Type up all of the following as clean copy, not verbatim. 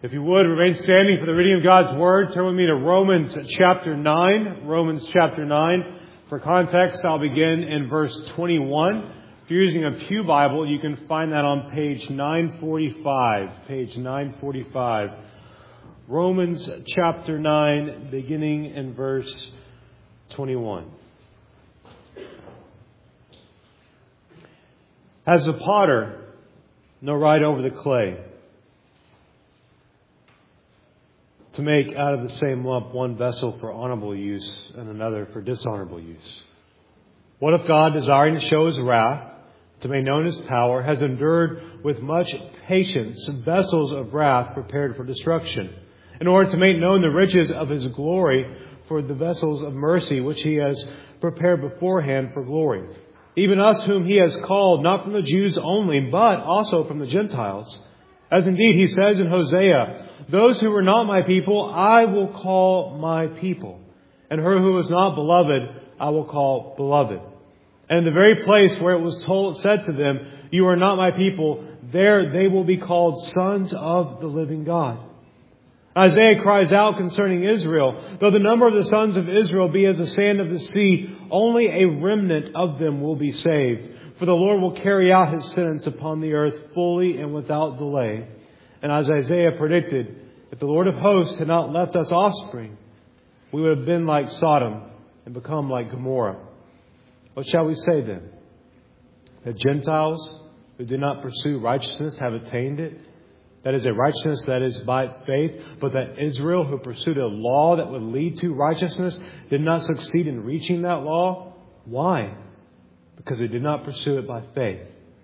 If you would, remain standing for the reading of God's Word. Turn with me to Romans chapter 9. Romans chapter 9. For context, I'll begin in verse 21. If you're using a Pew Bible, you can find that on page 945. Page 945. Romans chapter 9, beginning in verse 21. Has the potter no right over the clay, to make out of the same lump one vessel for honorable use and another for dishonorable use? What if God, desiring to show His wrath, to make known His power, has endured with much patience vessels of wrath prepared for destruction, in order to make known the riches of His glory for the vessels of mercy, which He has prepared beforehand for glory? Even us whom He has called, not from the Jews only, but also from the Gentiles. As indeed He says in Hosea, those who were not my people, I will call my people. And her who was not beloved, I will call beloved. And in the very place where it was said to them, you are not my people, there they will be called sons of the living God. Isaiah cries out concerning Israel, though the number of the sons of Israel be as the sand of the sea, only a remnant of them will be saved. For the Lord will carry out His sentence upon the earth fully and without delay. And as Isaiah predicted, if the Lord of hosts had not left us offspring, we would have been like Sodom and become like Gomorrah. What shall we say then? That Gentiles who did not pursue righteousness have attained it? That is a righteousness that is by faith. But that Israel, who pursued a law that would lead to righteousness, did not succeed in reaching that law? Why? Because they did not pursue it by faith,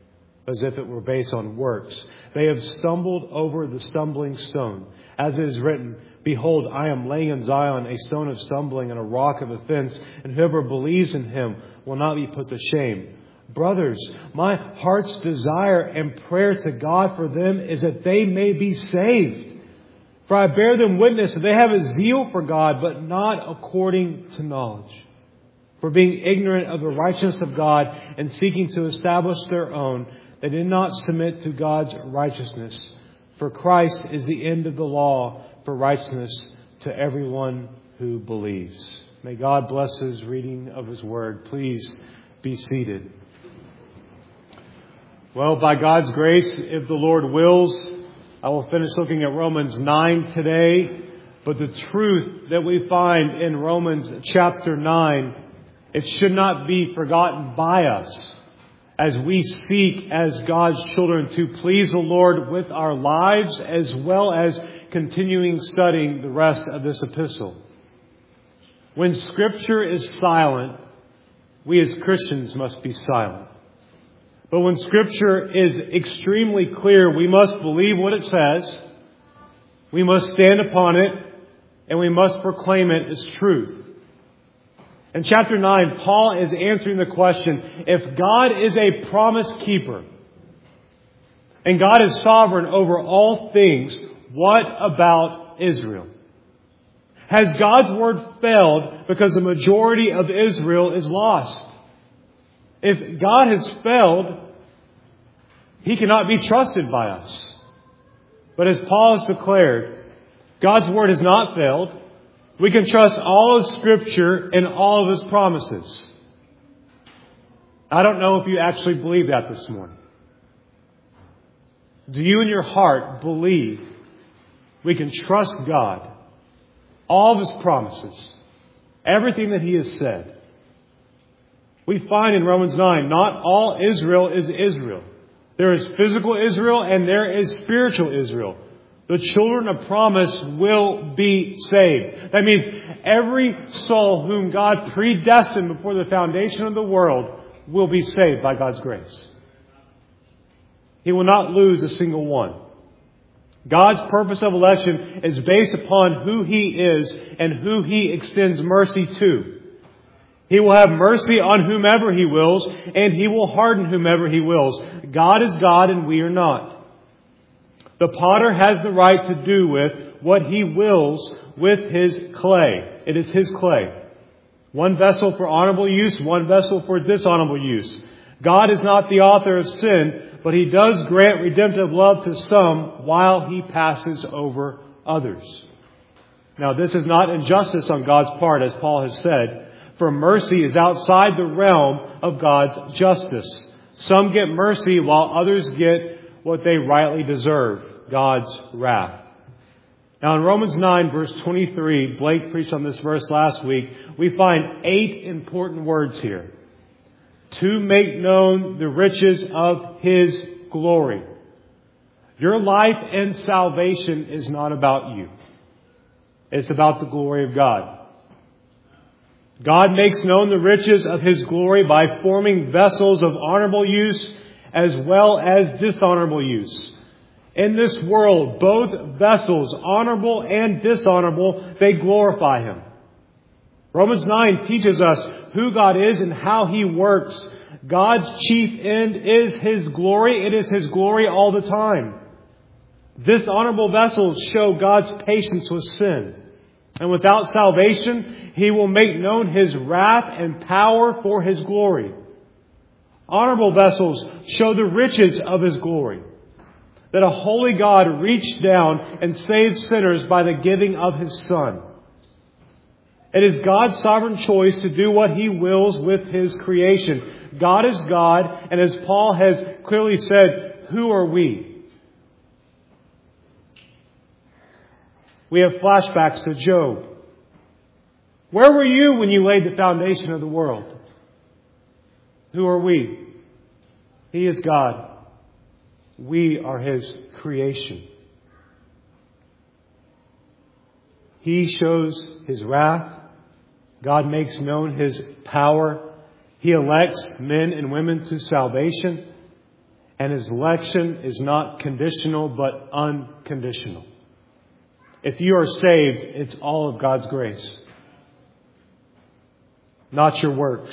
as if it were based on works. They have stumbled over the stumbling stone. As it is written, behold, I am laying in Zion a stone of stumbling and a rock of offense, and whoever believes in Him will not be put to shame. Brothers, my heart's desire and prayer to God for them is that they may be saved. For I bear them witness that they have a zeal for God, but not according to knowledge. For being ignorant of the righteousness of God and seeking to establish their own, they did not submit to God's righteousness. For Christ is the end of the law for righteousness to everyone who believes. May God bless His reading of His Word. Please be seated. Well, by God's grace, if the Lord wills, I will finish looking at Romans 9 today. But the truth that we find in Romans chapter 9, it should not be forgotten by us as we seek as God's children to please the Lord with our lives, as well as continuing studying the rest of this epistle. When Scripture is silent, we as Christians must be silent. But when Scripture is extremely clear, we must believe what it says, we must stand upon it, and we must proclaim it as truth. In chapter 9, Paul is answering the question, if God is a promise keeper and God is sovereign over all things, what about Israel? Has God's word failed because the majority of Israel is lost? If God has failed, He cannot be trusted by us. But as Paul has declared, God's word has not failed. We can trust all of Scripture and all of His promises. I don't know if you actually believe that this morning. Do you in your heart believe we can trust God, all of His promises, everything that He has said? We find in Romans 9, not all Israel is Israel. There is physical Israel and there is spiritual Israel. The children of promise will be saved. That means every soul whom God predestined before the foundation of the world will be saved by God's grace. He will not lose a single one. God's purpose of election is based upon who He is and who He extends mercy to. He will have mercy on whomever He wills, and He will harden whomever He wills. God is God and we are not. The potter has the right to do with what he wills with his clay. It is his clay. One vessel for honorable use, one vessel for dishonorable use. God is not the author of sin, but He does grant redemptive love to some while He passes over others. Now, this is not injustice on God's part, as Paul has said, for mercy is outside the realm of God's justice. Some get mercy while others get what they rightly deserve, God's wrath. Now in Romans 9 verse 23, Blake preached on this verse last week, we find 8 important words here. To make known the riches of His glory. Your life and salvation is not about you. It's about the glory of God. God makes known the riches of His glory by forming vessels of honorable use as well as dishonorable use. In this world, both vessels, honorable and dishonorable, they glorify Him. Romans 9 teaches us who God is and how He works. God's chief end is His glory. It is His glory all the time. Dishonorable vessels show God's patience with sin. And without salvation, He will make known His wrath and power for His glory. Honorable vessels show the riches of His glory. That a holy God reached down and saved sinners by the giving of His Son. It is God's sovereign choice to do what He wills with His creation. God is God, and as Paul has clearly said, who are we? We have flashbacks to Job. Where were you when you laid the foundation of the world? Who are we? He is God. We are His creation. He shows His wrath. God makes known His power. He elects men and women to salvation. And His election is not conditional but unconditional. If you are saved, it's all of God's grace. Not your works.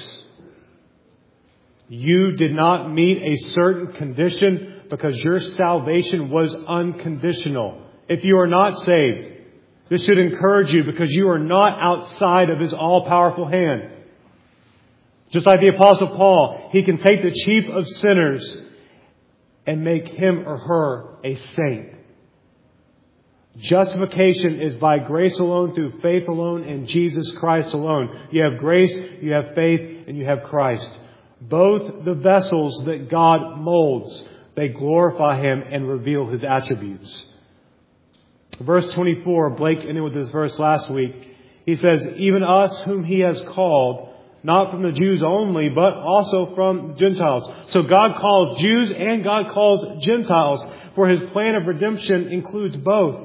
You did not meet a certain condition because your salvation was unconditional. If you are not saved, this should encourage you because you are not outside of His all-powerful hand. Just like the Apostle Paul, he can take the chief of sinners and make him or her a saint. Justification is by grace alone, through faith alone, in Jesus Christ alone. You have grace, you have faith, and you have Christ. Both the vessels that God molds, they glorify Him and reveal His attributes. Verse 24, Blake ended with this verse last week. He says, even us whom He has called, not from the Jews only, but also from Gentiles. So God calls Jews and God calls Gentiles, for His plan of redemption includes both.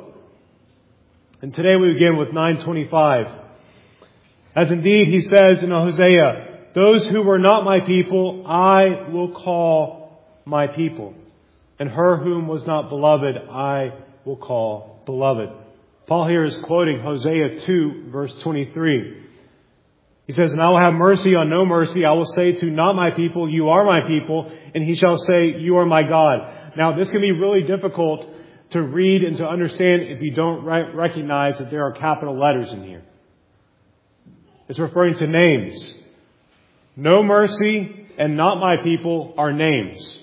And today we begin with 9:25. As indeed He says in Hosea, those who were not my people, I will call my people. And her whom was not beloved, I will call beloved. Paul here is quoting Hosea 2, verse 23. He says, and I will have mercy on no mercy. I will say to not my people, you are my people. And He shall say, you are my God. Now, this can be really difficult to read and to understand if you don't recognize that there are capital letters in here. It's referring to names. No mercy and not my people are names.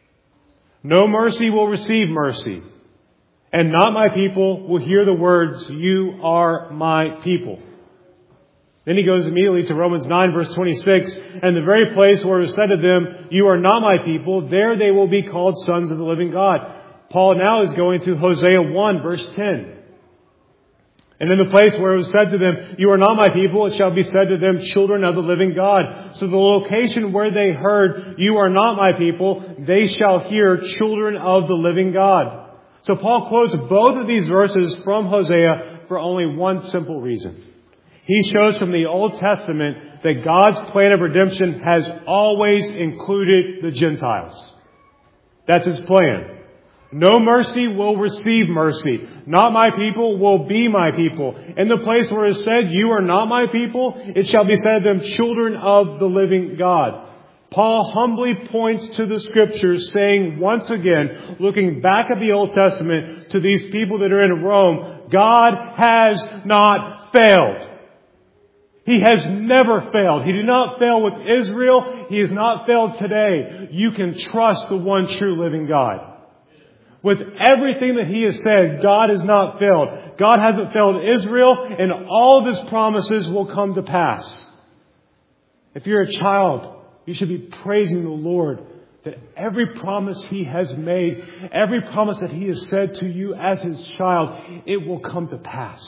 No mercy will receive mercy. And not my people will hear the words, you are my people. Then he goes immediately to Romans 9 verse 26. And the very place where it was said to them, you are not my people, there they will be called sons of the living God. Paul now is going to Hosea 1 verse 10. And in the place where it was said to them, you are not my people, it shall be said to them, children of the living God. So the location where they heard, you are not my people, they shall hear, children of the living God. So Paul quotes both of these verses from Hosea for only one simple reason. He shows from the Old Testament that God's plan of redemption has always included the Gentiles. That's His plan. No mercy will receive mercy. Not my people will be my people. In the place where it is said, you are not my people, it shall be said to them, children of the living God. Paul humbly points to the Scriptures, saying once again, looking back at the Old Testament, to these people that are in Rome, God has not failed. He has never failed. He did not fail with Israel. He has not failed today. You can trust the one true living God. With everything that He has said, God has not failed. God hasn't failed Israel, and all of His promises will come to pass. If you're a child, you should be praising the Lord that every promise He has made, every promise that He has said to you as His child, it will come to pass.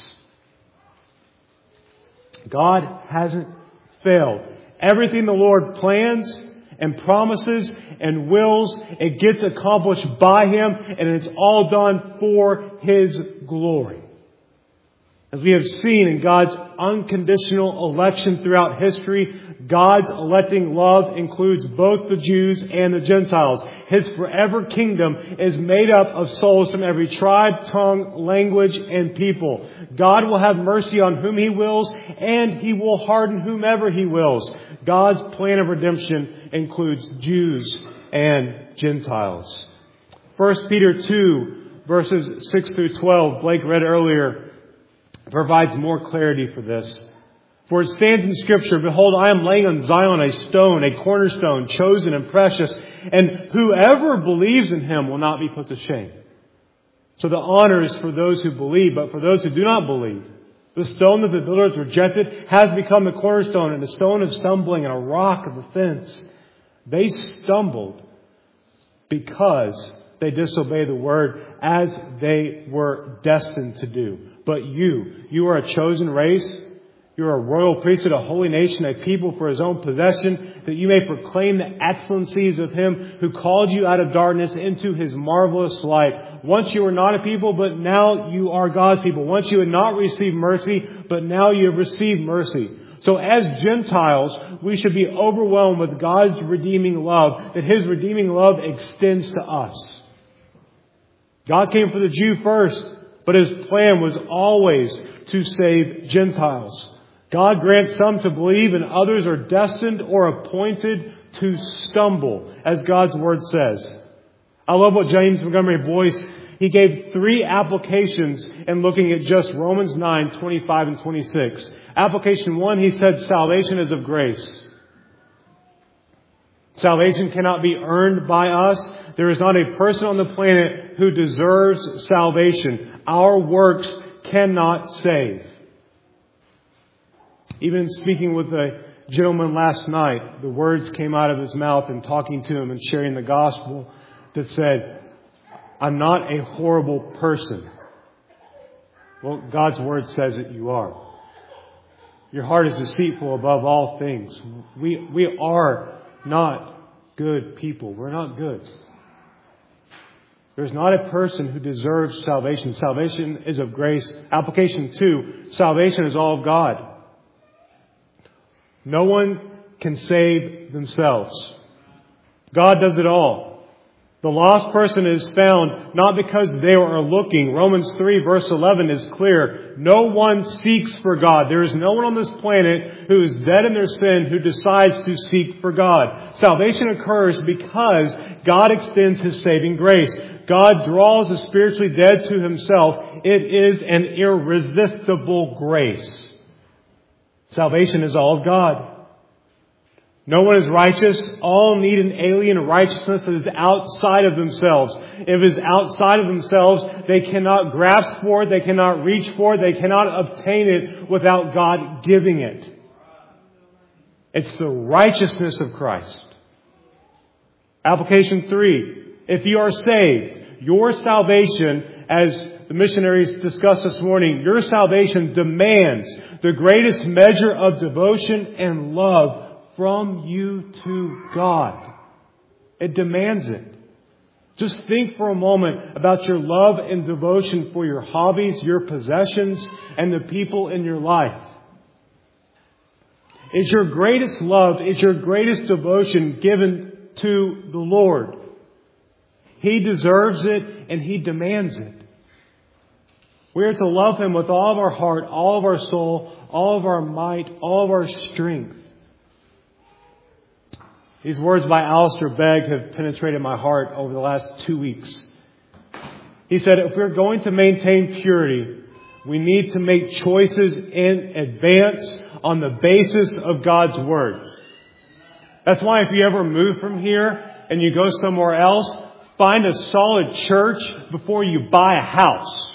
God hasn't failed. Everything the Lord plans and promises and wills, it gets accomplished by Him, and it's all done for His glory. As we have seen in God's unconditional election throughout history, God's electing love includes both the Jews and the Gentiles. His forever kingdom is made up of souls from every tribe, tongue, language, and people. God will have mercy on whom He wills, and He will harden whomever He wills. God's plan of redemption includes Jews and Gentiles. 1 Peter 2, verses 6 through 12, Blake read earlier, provides more clarity for this. For it stands in Scripture, Behold, I am laying on Zion a stone, a cornerstone, chosen and precious, and whoever believes in Him will not be put to shame. So the honor is for those who believe, but for those who do not believe, the stone that the builders rejected has become the cornerstone and a stone of stumbling and a rock of offense. They stumbled because they disobeyed the word as they were destined to do. But you are a chosen race. You are a royal priesthood, a holy nation, a people for His own possession, that you may proclaim the excellencies of Him who called you out of darkness into His marvelous light. Once you were not a people, but now you are God's people. Once you had not received mercy, but now you have received mercy. So as Gentiles, we should be overwhelmed with God's redeeming love, that His redeeming love extends to us. God came for the Jew first, but His plan was always to save Gentiles. God grants some to believe, and others are destined or appointed to stumble, as God's Word says. I love what James Montgomery Boyce, he gave 3 applications in looking at just Romans 9, 25 and 26. Application 1, he said, salvation is of grace. Salvation cannot be earned by us. There is not a person on the planet who deserves salvation. Our works cannot save. Even speaking with a gentleman last night, the words came out of his mouth in talking to him and sharing the gospel that said, I'm not a horrible person. Well, God's Word says that you are. Your heart is deceitful above all things. We are not good people. We're not good. There's not a person who deserves salvation. Salvation is of grace. Application 2, salvation is all of God. No one can save themselves. God does it all. The lost person is found not because they are looking. Romans 3 verse 11 is clear. No one seeks for God. There is no one on this planet who is dead in their sin who decides to seek for God. Salvation occurs because God extends His saving grace. God draws the spiritually dead to Himself. It is an irresistible grace. Salvation is all of God. No one is righteous. All need an alien righteousness that is outside of themselves. If it is outside of themselves, they cannot grasp for it. They cannot reach for it. They cannot obtain it without God giving it. It's the righteousness of Christ. Application 3. If you are saved, your salvation, as the missionaries discussed this morning, your salvation demands the greatest measure of devotion and love from you to God. It demands it. Just think for a moment about your love and devotion for your hobbies, your possessions, and the people in your life. Is your greatest love, is your greatest devotion given to the Lord? He deserves it and He demands it. We are to love Him with all of our heart, all of our soul, all of our might, all of our strength. These words by Alistair Begg have penetrated my heart over the last 2 weeks. He said, if we're going to maintain purity, We need to make choices in advance on the basis of God's Word. That's why if you ever move from here and you go somewhere else, find a solid church before you buy a house.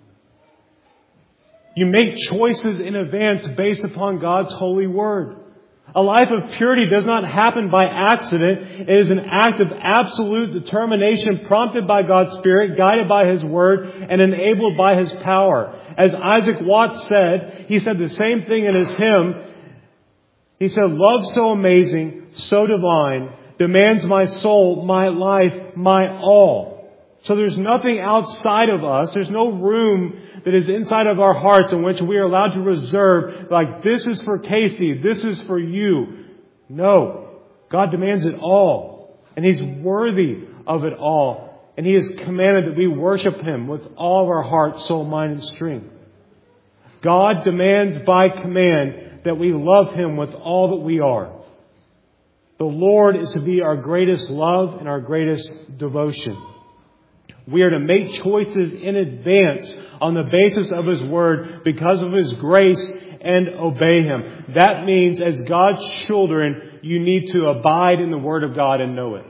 You make choices in advance based upon God's holy Word. A life of purity does not happen by accident. It is an act of absolute determination prompted by God's Spirit, guided by His Word, and enabled by His power. As Isaac Watts said, he said the same thing in his hymn. He said, "Love so amazing, so divine, demands my soul, my life, my all." So there's nothing outside of us. There's no room that is inside of our hearts in which we are allowed to reserve, like, this is for Casey, this is for you. No. God demands it all. And He's worthy of it all. And He has commanded that we worship Him with all of our heart, soul, mind, and strength. God demands by command that we love Him with all that we are. The Lord is to be our greatest love and our greatest devotion. We are to make choices in advance on the basis of His Word because of His grace and obey Him. That means as God's children, you need to abide in the Word of God and know it.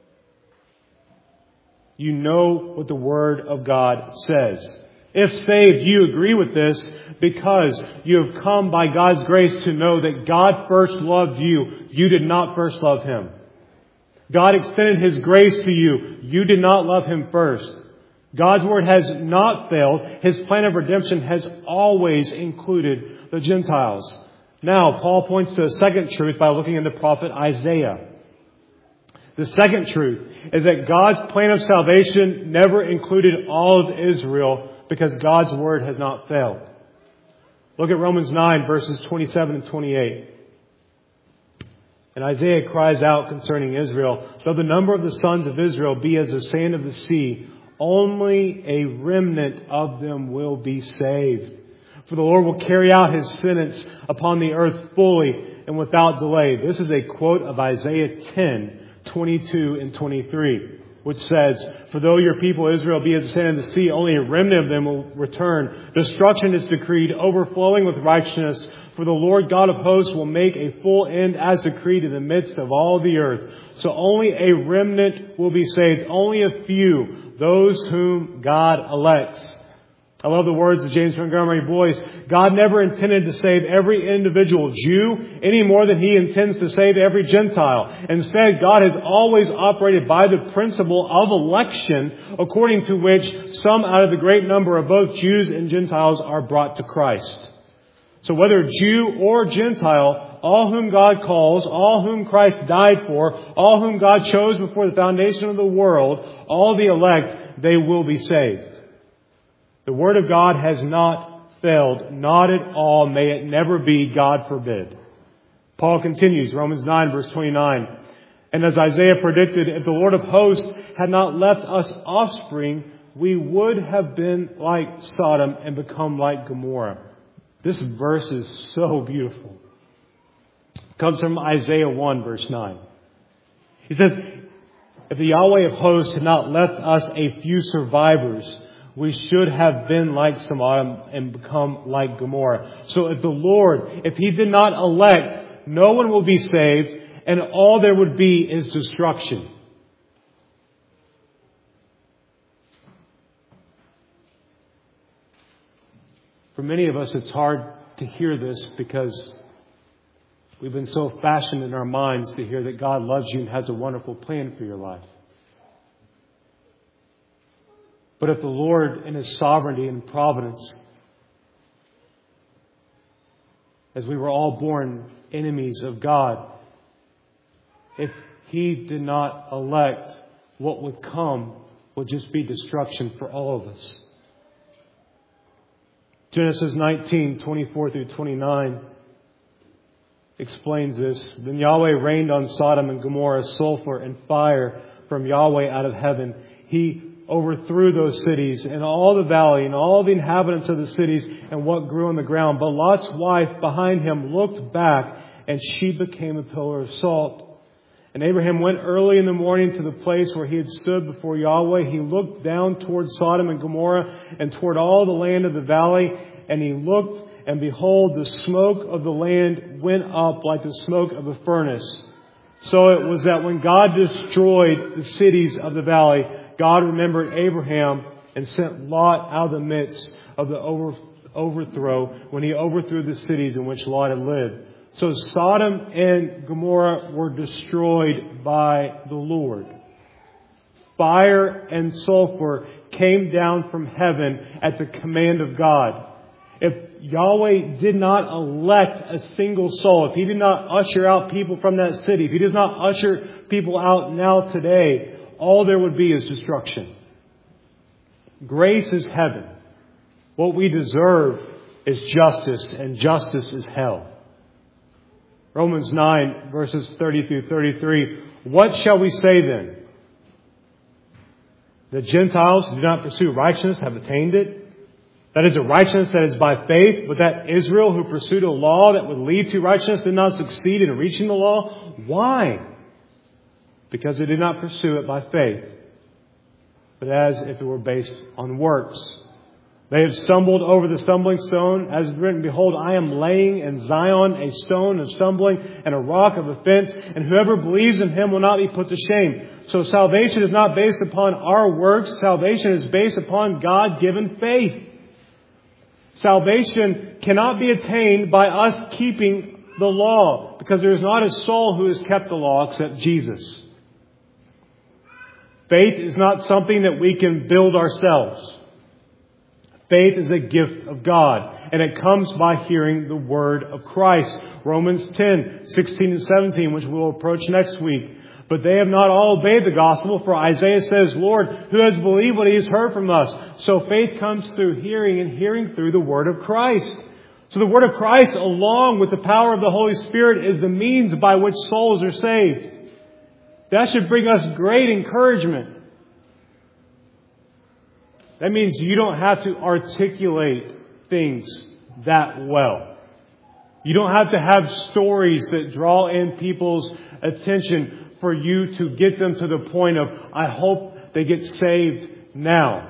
You know what the Word of God says. If saved, you agree with this because you have come by God's grace to know that God first loved you. You did not first love Him. God extended His grace to you. You did not love Him first. God's Word has not failed. His plan of redemption has always included the Gentiles. Now, Paul points to a second truth by looking at the prophet Isaiah. The second truth is that God's plan of salvation never included all of Israel because God's Word has not failed. Look at Romans 9, verses 27 and 28. And Isaiah cries out concerning Israel, "Though the number of the sons of Israel be as the sand of the sea, only a remnant of them will be saved. For the Lord will carry out His sentence upon the earth fully and without delay." This is a quote of Isaiah 10, 22 and 23, which says, "For though your people Israel be as the sand of the sea, only a remnant of them will return. Destruction is decreed, overflowing with righteousness. For the Lord God of hosts will make a full end as decreed in the midst of all the earth." So only a remnant will be saved. Only a few, those whom God elects. I love the words of James Montgomery Boyce. God never intended to save every individual Jew any more than He intends to save every Gentile. Instead, God has always operated by the principle of election, according to which some out of the great number of both Jews and Gentiles are brought to Christ. So whether Jew or Gentile, all whom God calls, all whom Christ died for, all whom God chose before the foundation of the world, all the elect, they will be saved. The Word of God has not failed, not at all. May it never be, God forbid. Paul continues, Romans 9, verse 29. "And as Isaiah predicted, if the Lord of hosts had not left us offspring, we would have been like Sodom and become like Gomorrah." This verse is so beautiful. It comes from Isaiah 1, verse 9. He says, if the Yahweh of hosts had not left us a few survivors, we should have been like Sodom and become like Gomorrah. So if the Lord, if He did not elect, no one will be saved, and all there would be is destruction. For many of us, it's hard to hear this because we've been so fashioned in our minds to hear that God loves you and has a wonderful plan for your life. But if the Lord in His sovereignty and providence, as we were all born enemies of God, if He did not elect, what would come would just be destruction for all of us. Genesis 19, 24 through 29 explains this. "Then Yahweh rained on Sodom and Gomorrah sulfur and fire from Yahweh out of heaven. He overthrew those cities and all the valley and all the inhabitants of the cities and what grew on the ground. But Lot's wife behind him looked back, and she became a pillar of salt. And Abraham went early in the morning to the place where he had stood before Yahweh. He looked down toward Sodom and Gomorrah and toward all the land of the valley. And he looked, and behold, the smoke of the land went up like the smoke of a furnace. So it was that when God destroyed the cities of the valley, God remembered Abraham and sent Lot out of the midst of the overthrow when he overthrew the cities in which Lot had lived. So Sodom and Gomorrah were destroyed by the Lord. Fire and sulfur came down from heaven at the command of God. If Yahweh did not elect a single soul, if He did not usher out people from that city, if He does not usher people out now today, all there would be is destruction. Grace is heaven. What we deserve is justice, and justice is hell. Romans 9, verses 30 through 33. What shall we say then? The Gentiles who do not pursue righteousness have attained it. That is a righteousness that is by faith, but that Israel who pursued a law that would lead to righteousness did not succeed in reaching the law. Why? Because they did not pursue it by faith, but as if it were based on works. They have stumbled over the stumbling stone, as is written, behold, I am laying in Zion a stone of stumbling and a rock of offense, and whoever believes in Him will not be put to shame. So salvation is not based upon our works. Salvation is based upon God-given faith. Salvation cannot be attained by us keeping the law, because there is not a soul who has kept the law except Jesus. Faith is not something that we can build ourselves. Faith is a gift of God, and it comes by hearing the word of Christ. Romans 10, 16 and 17, which we'll approach next week. But they have not all obeyed the gospel, for Isaiah says, Lord, who has believed what he has heard from us? So faith comes through hearing, and hearing through the word of Christ. So the word of Christ, along with the power of the Holy Spirit, is the means by which souls are saved. That should bring us great encouragement. That means you don't have to articulate things that well. You don't have to have stories that draw in people's attention for you to get them to the point of, I hope they get saved now.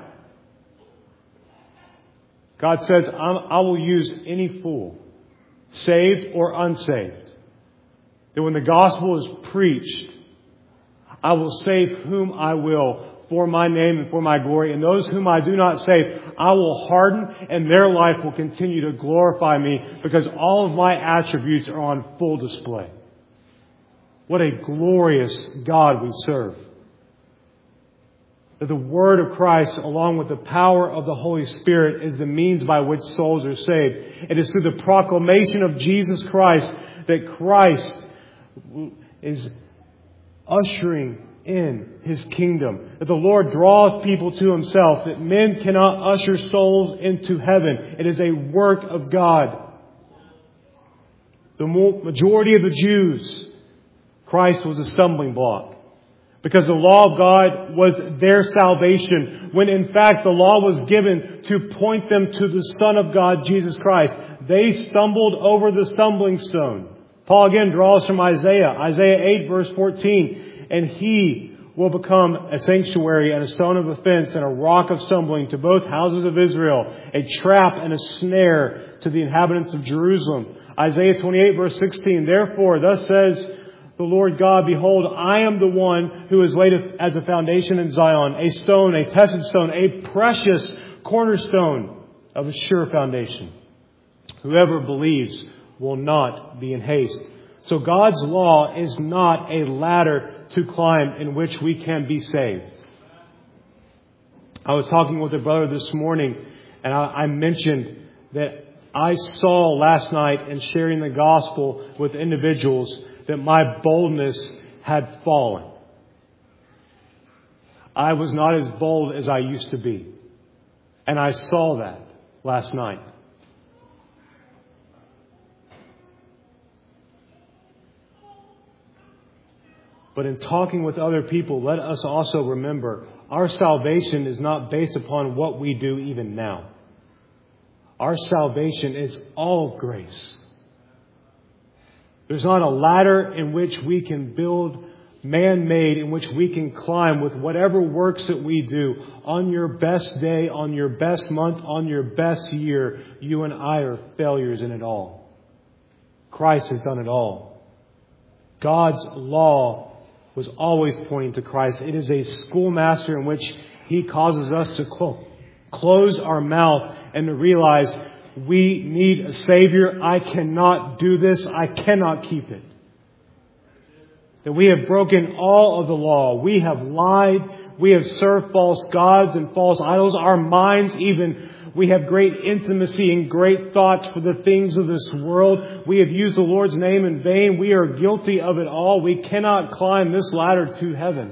God says, I will use any fool, saved or unsaved. That when the gospel is preached, I will save whom I will for my name and for my glory. And those whom I do not save, I will harden, and their life will continue to glorify me, because all of my attributes are on full display. What a glorious God we serve. That the word of Christ, along with the power of the Holy Spirit, is the means by which souls are saved. It is through the proclamation of Jesus Christ that Christ is ushering in His kingdom. That the Lord draws people to Himself. That men cannot usher souls into heaven. It is a work of God. The majority of the Jews, Christ was a stumbling block, because the law of God was their salvation, when in fact the law was given to point them to the Son of God, Jesus Christ. They stumbled over the stumbling stone. Paul again draws from Isaiah 8 verse 14. And He will become a sanctuary and a stone of offense and a rock of stumbling to both houses of Israel, a trap and a snare to the inhabitants of Jerusalem. Isaiah 28 verse 16. Therefore, thus says the Lord God, behold, I am the one who is laid as a foundation in Zion, a stone, a tested stone, a precious cornerstone of a sure foundation. Whoever believes will not be in haste. So God's law is not a ladder to climb in which we can be saved. I was talking with a brother this morning, and I mentioned that I saw last night in sharing the gospel with individuals that my boldness had fallen. I was not as bold as I used to be. And I saw that last night. But in talking with other people, let us also remember our salvation is not based upon what we do even now. Our salvation is all of grace. There's not a ladder in which we can build man-made in which we can climb with whatever works that we do. On your best day, on your best month, on your best year, you and I are failures in it all. Christ has done it all. God's law was always pointing to Christ. It is a schoolmaster in which He causes us to close our mouth and to realize we need a Savior. I cannot do this. I cannot keep it. That we have broken all of the law. We have lied. We have served false gods and false idols. Our minds even, we have great intimacy and great thoughts for the things of this world. We have used the Lord's name in vain. We are guilty of it all. We cannot climb this ladder to heaven.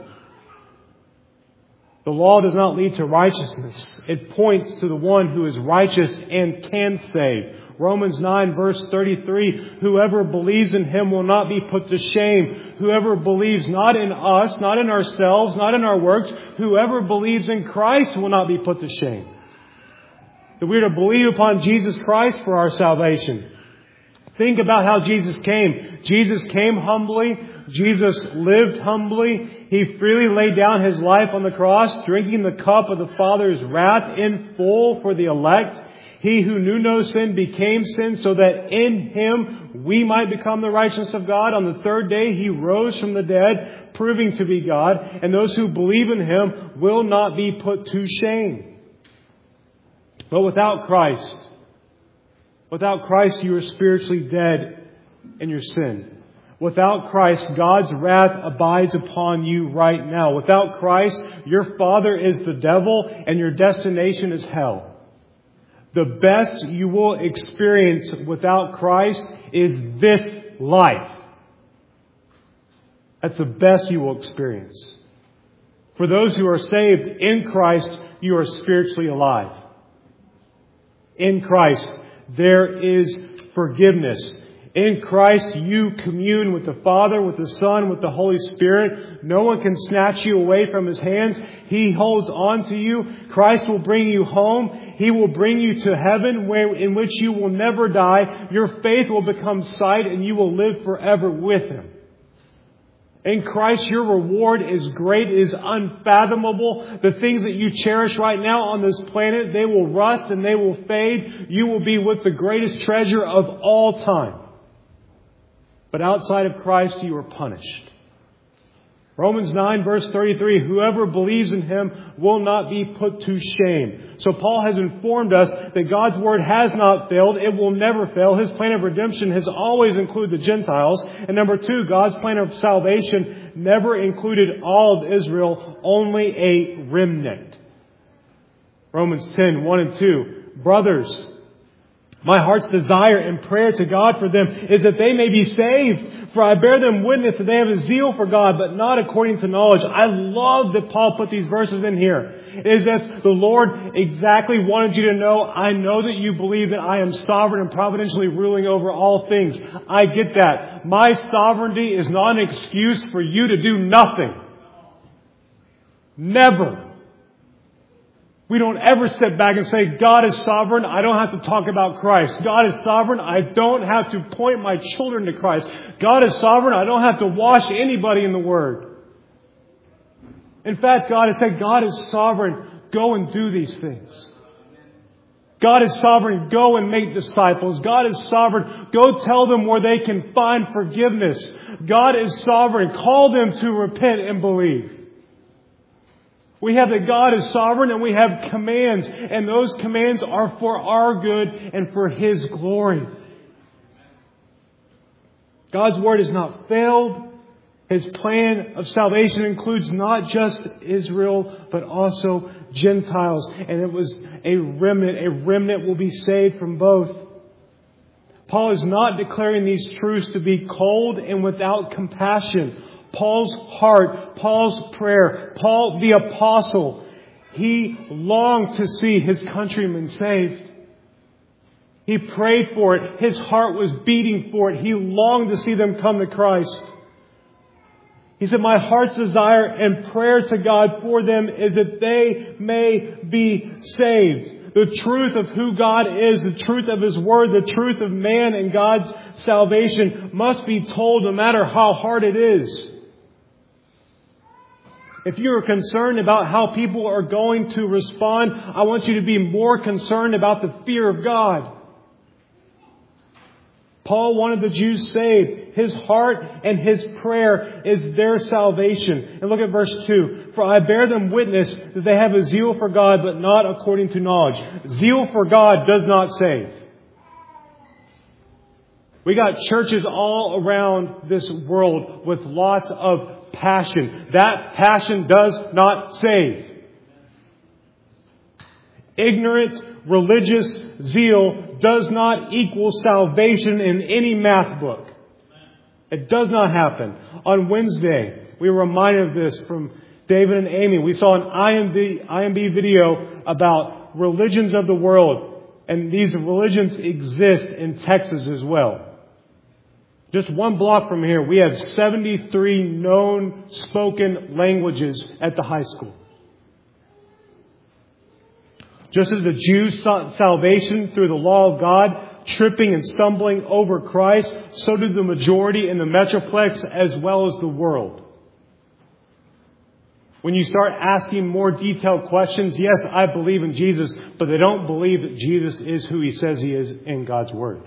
The law does not lead to righteousness. It points to the one who is righteous and can save. Romans 9 verse 33, whoever believes in Him will not be put to shame. Whoever believes not in us, not in ourselves, not in our works, whoever believes in Christ will not be put to shame. That we are to believe upon Jesus Christ for our salvation. Think about how Jesus came. Jesus came humbly. Jesus lived humbly. He freely laid down His life on the cross, drinking the cup of the Father's wrath in full for the elect. He who knew no sin became sin so that in Him we might become the righteousness of God. On the third day He rose from the dead, proving to be God. And those who believe in Him will not be put to shame. But without Christ you are spiritually dead in your sin. Without Christ, God's wrath abides upon you right now. Without Christ, your father is the devil and your destination is hell. The best you will experience without Christ is this life. That's the best you will experience. For those who are saved in Christ, you are spiritually alive. In Christ, there is forgiveness. In Christ, you commune with the Father, with the Son, with the Holy Spirit. No one can snatch you away from His hands. He holds on to you. Christ will bring you home. He will bring you to heaven, in which you will never die. Your faith will become sight, and you will live forever with Him. In Christ, your reward is great, is unfathomable. The things that you cherish right now on this planet, they will rust and they will fade. You will be with the greatest treasure of all time. But outside of Christ, you are punished. Romans 9 verse 33, whoever believes in Him will not be put to shame. So Paul has informed us that God's Word has not failed. It will never fail. His plan of redemption has always included the Gentiles. And number two, God's plan of salvation never included all of Israel, only a remnant. Romans 10, 1 and 2. Brothers, my heart's desire and prayer to God for them is that they may be saved. For I bear them witness that they have a zeal for God, but not according to knowledge. I love that Paul put these verses in here. It is that the Lord exactly wanted you to know, I know that you believe that I am sovereign and providentially ruling over all things. I get that. My sovereignty is not an excuse for you to do nothing. Never. We don't ever sit back and say, God is sovereign. I don't have to talk about Christ. God is sovereign. I don't have to point my children to Christ. God is sovereign. I don't have to wash anybody in the Word. In fact, God has said, God is sovereign. Go and do these things. God is sovereign. Go and make disciples. God is sovereign. Go tell them where they can find forgiveness. God is sovereign. Call them to repent and believe. We have that God is sovereign and we have commands. And those commands are for our good and for His glory. God's Word has not failed. His plan of salvation includes not just Israel, but also Gentiles. And it was a remnant. A remnant will be saved from both. Paul is not declaring these truths to be cold and without compassion. Paul's heart, Paul's prayer, Paul the apostle, he longed to see his countrymen saved. He prayed for it. His heart was beating for it. He longed to see them come to Christ. He said, my heart's desire and prayer to God for them is that they may be saved. The truth of who God is, the truth of His Word, the truth of man and God's salvation must be told no matter how hard it is. If you are concerned about how people are going to respond, I want you to be more concerned about the fear of God. Paul wanted the Jews saved. His heart and his prayer is their salvation. And look at verse 2. For I bear them witness that they have a zeal for God, but not according to knowledge. Zeal for God does not save. We got churches all around this world with lots of passion. That passion does not save. Ignorant religious zeal does not equal salvation in any math book. It does not happen. On Wednesday, we were reminded of this from David and Amy. We saw an IMB video about religions of the world. And these religions exist in Texas as well. Just one block from here, we have 73 known spoken languages at the high school. Just as the Jews sought salvation through the law of God, tripping and stumbling over Christ, so did the majority in the Metroplex as well as the world. When you start asking more detailed questions, yes, I believe in Jesus, but they don't believe that Jesus is who He says He is in God's Word.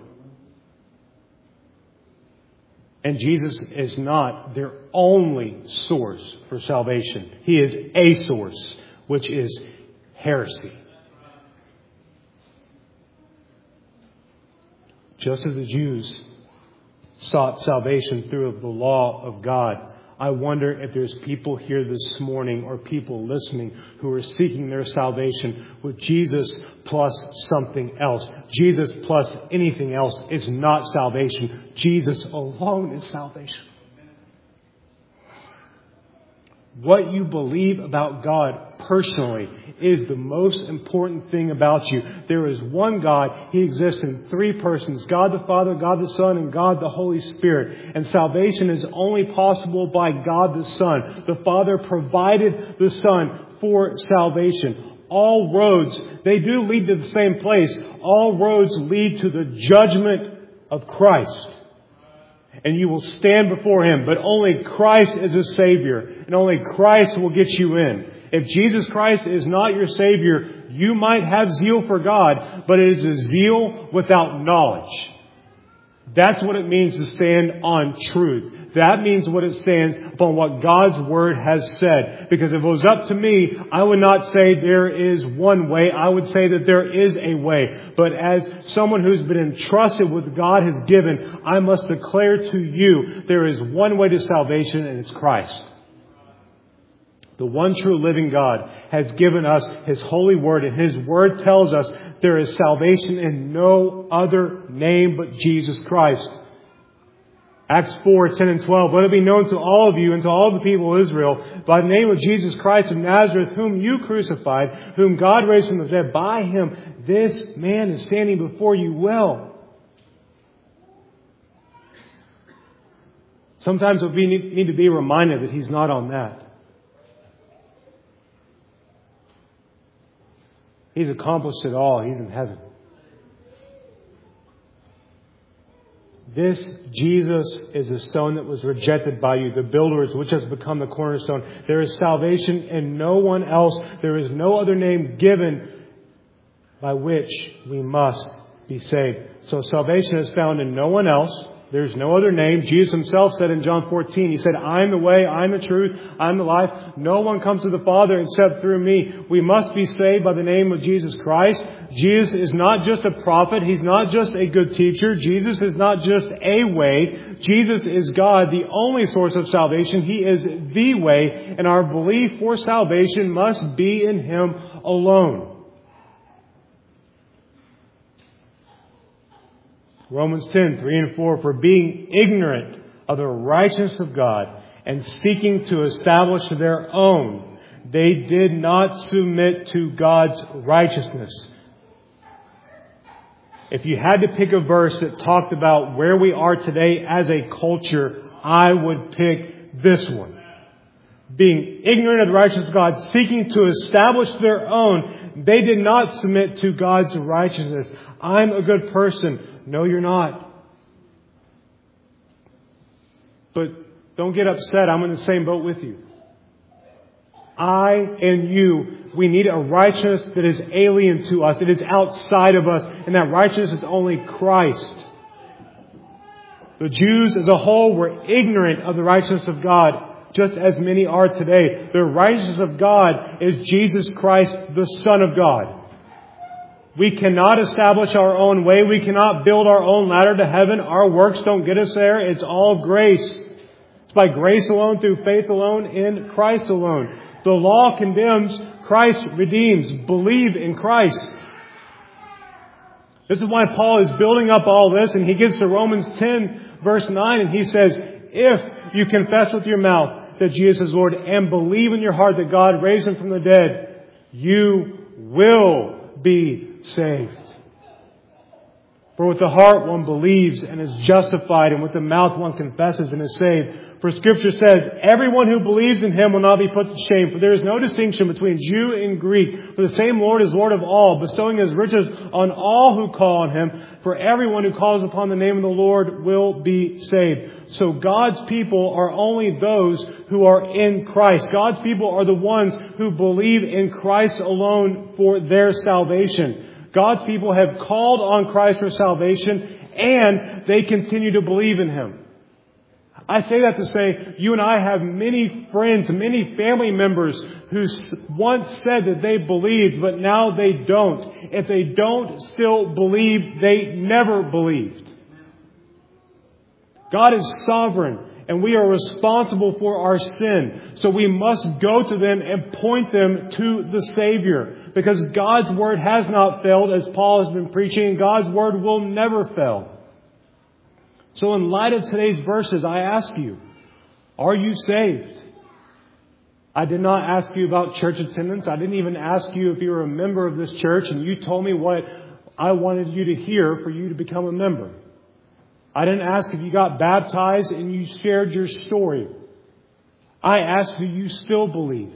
And Jesus is not their only source for salvation. He is a source, which is heresy. Just as the Jews sought salvation through the law of God, I wonder if there's people here this morning or people listening who are seeking their salvation with Jesus plus something else. Jesus plus anything else is not salvation. Jesus alone is salvation. What you believe about God personally is the most important thing about you. There is one God. He exists in three persons: God the Father, God the Son, and God the Holy Spirit. And salvation is only possible by God the Son. The Father provided the Son for salvation. All roads, they do lead to the same place. All roads lead to the judgment of Christ. And you will stand before Him. But only Christ is a Savior. And only Christ will get you in. If Jesus Christ is not your Savior, you might have zeal for God, but it is a zeal without knowledge. That's what it means to stand on truth. That means what it stands upon what God's Word has said. Because if it was up to me, I would not say there is one way. I would say that there is a way. But as someone who's been entrusted with God has given, I must declare to you there is one way to salvation, and it's Christ. The one true living God has given us His holy word, and His word tells us there is salvation in no other name but Jesus Christ. Acts 4, 10 and 12. Let it be known to all of you and to all the people of Israel, by the name of Jesus Christ of Nazareth, whom you crucified, whom God raised from the dead. By Him, this man is standing before you well. Sometimes we need to be reminded that He's not on that. He's accomplished it all. He's in heaven. This Jesus is a stone that was rejected by you, the builders, which has become the cornerstone. There is salvation in no one else. There is no other name given by which we must be saved. So salvation is found in no one else. There's no other name. Jesus Himself said in John 14, He said, I am the way, I am the truth, I am the life. No one comes to the Father except through me. We must be saved by the name of Jesus Christ. Jesus is not just a prophet. He's not just a good teacher. Jesus is not just a way. Jesus is God, the only source of salvation. He is the way, and our belief for salvation must be in Him alone. Romans 10, 3 and 4, for being ignorant of the righteousness of God and seeking to establish their own, they did not submit to God's righteousness. If you had to pick a verse that talked about where we are today as a culture, I would pick this one. Being ignorant of the righteousness of God, seeking to establish their own, they did not submit to God's righteousness. I'm a good person. No, you're not. But don't get upset. I'm in the same boat with you. I and you, we need a righteousness that is alien to us. It is outside of us. And that righteousness is only Christ. The Jews as a whole were ignorant of the righteousness of God, just as many are today. The righteousness of God is Jesus Christ, the Son of God. We cannot establish our own way. We cannot build our own ladder to heaven. Our works don't get us there. It's all grace. It's by grace alone, through faith alone, in Christ alone. The law condemns, Christ redeems. Believe in Christ. This is why Paul is building up all this, and he gets to Romans 10, verse 9, and he says, if you confess with your mouth that Jesus is Lord and believe in your heart that God raised Him from the dead, you will be saved. For with the heart one believes and is justified, and with the mouth one confesses and is saved. For Scripture says, everyone who believes in Him will not be put to shame. For there is no distinction between Jew and Greek. For the same Lord is Lord of all, bestowing His riches on all who call on Him. For everyone who calls upon the name of the Lord will be saved. So God's people are only those who are in Christ. God's people are the ones who believe in Christ alone for their salvation. God's people have called on Christ for salvation, and they continue to believe in Him. I say that to say, you and I have many friends, many family members who once said that they believed, but now they don't. If they don't still believe, they never believed. God is sovereign, and we are responsible for our sin. So we must go to them and point them to the Savior. Because God's Word has not failed, as Paul has been preaching, and God's Word will never fail. So in light of today's verses, I ask you, are you saved? I did not ask you about church attendance. I didn't even ask you if you were a member of this church, and you told me what I wanted you to hear for you to become a member. I didn't ask if you got baptized and you shared your story. I asked, do you still believe?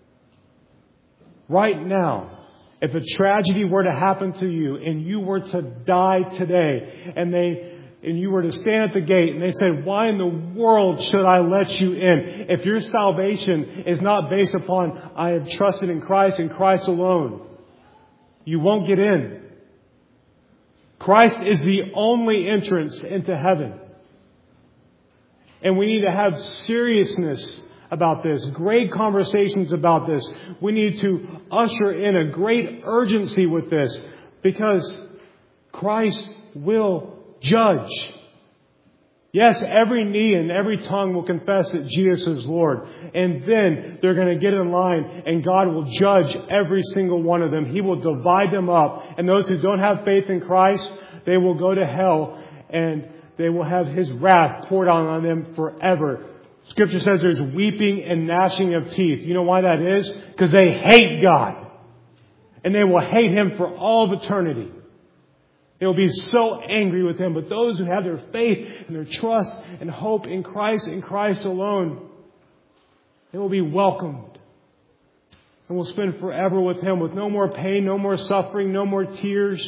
Right now, if a tragedy were to happen to you and you were to die today, and you were to stand at the gate and they said, why in the world should I let you in? If your salvation is not based upon, I have trusted in Christ and Christ alone, you won't get in. Christ is the only entrance into heaven. And we need to have seriousness about this, great conversations about this. We need to usher in a great urgency with this, because Christ will judge. Yes, every knee and every tongue will confess that Jesus is Lord. And then they're going to get in line, and God will judge every single one of them. He will divide them up. And those who don't have faith in Christ, they will go to hell, and they will have His wrath poured out on them forever. Scripture says there's weeping and gnashing of teeth. You know why that is? Because they hate God. And they will hate Him for all of eternity. They will be so angry with Him. But those who have their faith and their trust and hope in Christ and Christ alone, they will be welcomed. And will spend forever with Him, with no more pain, no more suffering, no more tears.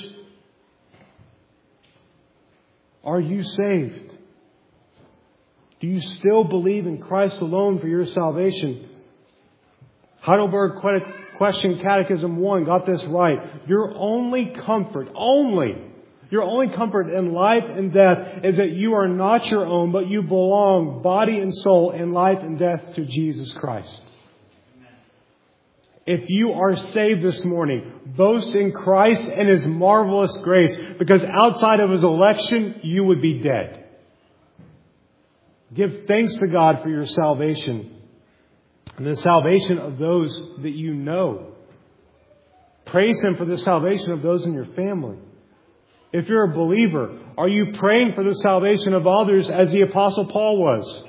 Are you saved? Do you still believe in Christ alone for your salvation? Heidelberg Question Catechism 1 got this right. Your only comfort in life and death is that you are not your own, but you belong, body and soul, in life and death to Jesus Christ. If you are saved this morning, boast in Christ and His marvelous grace, because outside of His election, you would be dead. Give thanks to God for your salvation and the salvation of those that you know. Praise Him for the salvation of those in your family. If you're a believer, are you praying for the salvation of others as the Apostle Paul was?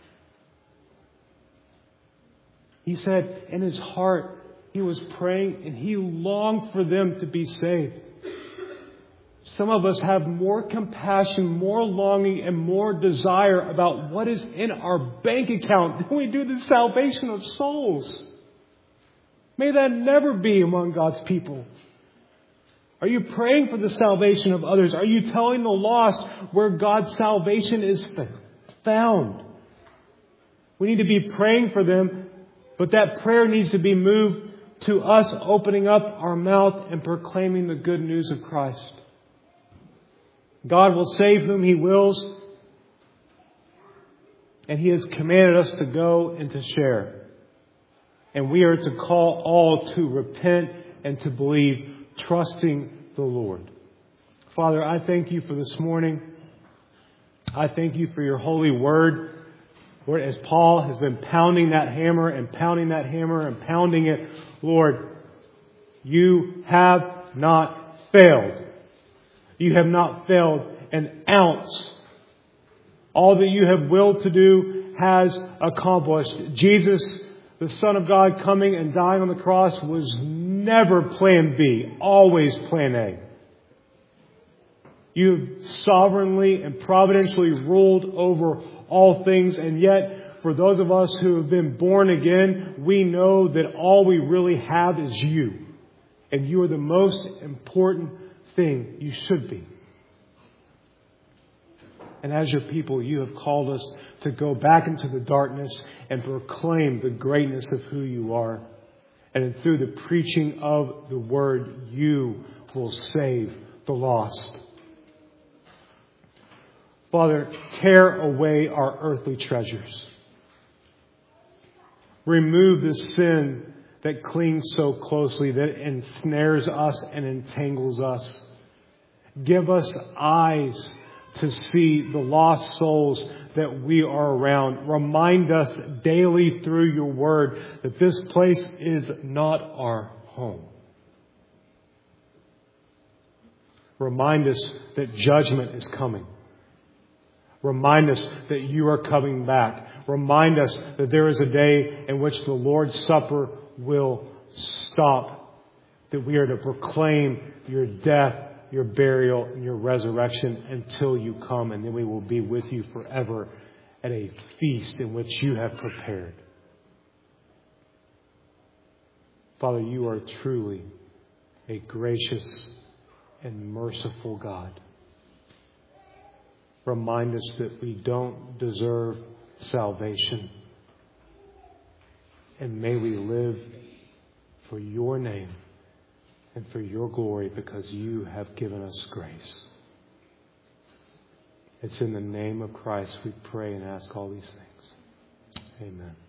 He said in his heart, he was praying and he longed for them to be saved. Some of us have more compassion, more longing, and more desire about what is in our bank account than we do the salvation of souls. May that never be among God's people. Are you praying for the salvation of others? Are you telling the lost where God's salvation is found? We need to be praying for them But that prayer needs to be moved to us opening up our mouth and proclaiming the good news of Christ. God will save whom He wills, and He has commanded us to go and to share. And we are to call all to repent and to believe, trusting the Lord. Father, I thank You for this morning. I thank You for Your holy word. Lord, as Paul has been pounding that hammer and pounding that hammer and pounding it, Lord, You have not failed. You have not failed an ounce. All that You have willed to do has accomplished. Jesus, the Son of God, coming and dying on the cross was never plan B, always plan A. You sovereignly and providentially ruled over all things, and yet for those of us who have been born again, we know that all we really have is You. And You are the most important thing. You should be. And as Your people, You have called us to go back into the darkness and proclaim the greatness of who You are. And through the preaching of the Word, You will save the lost. Father, tear away our earthly treasures. Remove the sin that clings so closely, that ensnares us and entangles us. Give us eyes to see the lost souls that we are around. Remind us daily through Your word that this place is not our home. Remind us that judgment is coming. Remind us that You are coming back. Remind us that there is a day in which the Lord's Supper will stop. That we are to proclaim Your death, Your burial, and Your resurrection until You come. And then we will be with You forever at a feast in which You have prepared. Father, You are truly a gracious and merciful God. Remind us that we don't deserve salvation. And may we live for Your name and for Your glory, because You have given us grace. It's in the name of Christ we pray and ask all these things. Amen.